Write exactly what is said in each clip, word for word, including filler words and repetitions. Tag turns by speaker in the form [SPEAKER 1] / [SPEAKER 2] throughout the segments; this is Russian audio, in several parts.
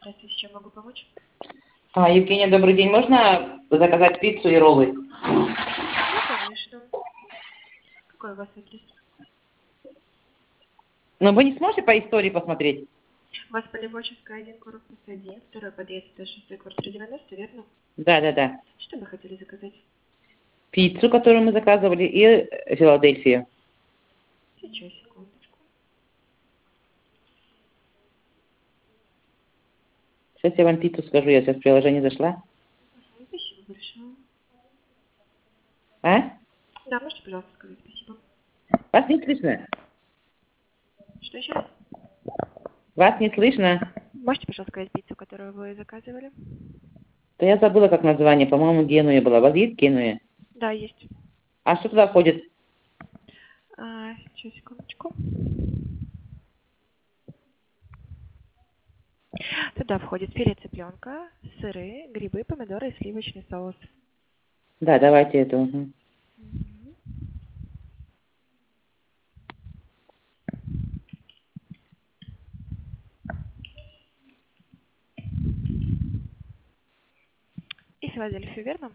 [SPEAKER 1] Здравствуйте, чем могу помочь?
[SPEAKER 2] А, Евгения, добрый день. Можно заказать пиццу и роллы?
[SPEAKER 1] Да, конечно. Какой у вас адрес?
[SPEAKER 2] Но вы не сможете по истории посмотреть?
[SPEAKER 1] У вас Полеводческая, один, корпус один, второй подъезд, это шестой, квартира девяносто, верно?
[SPEAKER 2] Да, да, да.
[SPEAKER 1] Что вы хотели заказать?
[SPEAKER 2] Пиццу, которую мы заказывали, и Филадельфию.
[SPEAKER 1] Сейчас, секундочку.
[SPEAKER 2] Сейчас я вам пиццу скажу. Я сейчас в приложение зашла.
[SPEAKER 1] Угу, спасибо большое.
[SPEAKER 2] А?
[SPEAKER 1] Да, можете, пожалуйста, сказать спасибо.
[SPEAKER 2] Вас не слышно.
[SPEAKER 1] Что еще раз?
[SPEAKER 2] Вас не слышно.
[SPEAKER 1] Можете, пожалуйста, сказать пиццу, которую вы заказывали?
[SPEAKER 2] Да я забыла, как название. По-моему, Генуя была. У вас есть Генуя?
[SPEAKER 1] Да, есть.
[SPEAKER 2] А что туда входит?
[SPEAKER 1] А, сейчас, секундочку. Туда входит филе цыпленка, сыры, грибы, помидоры и сливочный соус.
[SPEAKER 2] Да, давайте это. Угу.
[SPEAKER 1] Мгм. И Филадельфию, верно?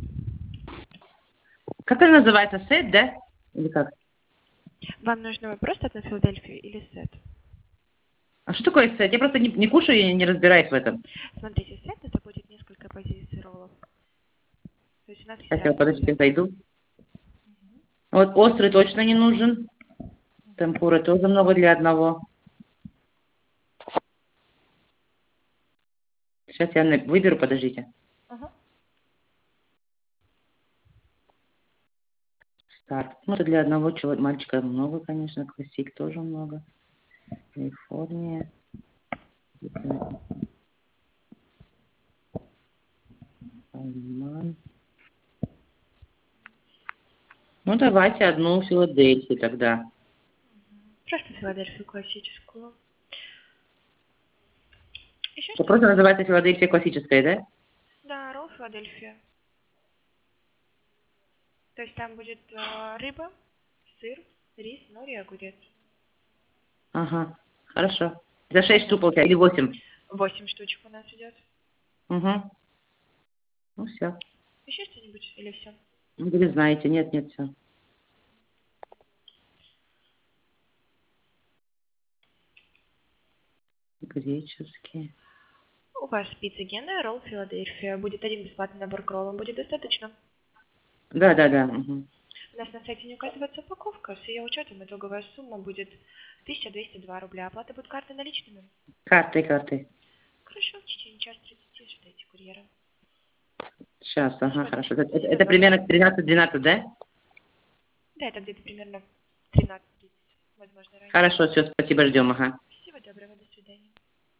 [SPEAKER 2] Как это называется? Сет, да? Или как?
[SPEAKER 1] Вам нужно просто одну Филадельфию или сет?
[SPEAKER 2] А что такое сет? Я просто не, не кушаю и не разбираюсь в этом.
[SPEAKER 1] Смотрите, сет это будет несколько позиций роллов. То есть у нас есть
[SPEAKER 2] Сейчас,
[SPEAKER 1] разные
[SPEAKER 2] подождите,
[SPEAKER 1] сеты.
[SPEAKER 2] зайду. Вот острый точно не нужен. Темпуры тоже много для одного. Сейчас я на- выберу, подождите.
[SPEAKER 1] Ага.
[SPEAKER 2] Старт. Ну, это для одного человека, мальчика много, конечно. Классик тоже много. Калифорния. Альман. Ну, давайте одну Филадельфию тогда.
[SPEAKER 1] Просто Филадельфию классическую. Еще
[SPEAKER 2] Это просто
[SPEAKER 1] что-нибудь?
[SPEAKER 2] называется Филадельфия классическая, да?
[SPEAKER 1] Да, ролл Филадельфия. То есть там будет э, рыба, сыр, рис, нори и огурец.
[SPEAKER 2] Ага. Хорошо. За шесть штук
[SPEAKER 1] Ага.
[SPEAKER 2] получается. Или восемь.
[SPEAKER 1] Восемь штучек у нас идет.
[SPEAKER 2] Угу. Ну, все.
[SPEAKER 1] Еще что-нибудь или все?
[SPEAKER 2] Вы знаете. Нет, нет, все. Греческий.
[SPEAKER 1] У вас пицца Гена, ролл Филадельфия. Будет один бесплатный набор к роллам. Будет достаточно?
[SPEAKER 2] Да, да, да. Угу.
[SPEAKER 1] У нас на сайте не указывается упаковка. С ее учетом итоговая сумма будет тысяча двести два рубля. Оплата будет картой наличными.
[SPEAKER 2] Картой, картой.
[SPEAKER 1] Хорошо, в течение часа тридцати ждайте курьера.
[SPEAKER 2] Сейчас, ага,
[SPEAKER 1] Всего,
[SPEAKER 2] хорошо. Это,
[SPEAKER 1] всего
[SPEAKER 2] это
[SPEAKER 1] доброго.
[SPEAKER 2] примерно тринадцать-двенадцать, да?
[SPEAKER 1] Да, это где-то примерно тринадцать тридцать, возможно, раньше.
[SPEAKER 2] Хорошо, все, спасибо, ждем, ага.
[SPEAKER 1] Всего доброго, до свидания.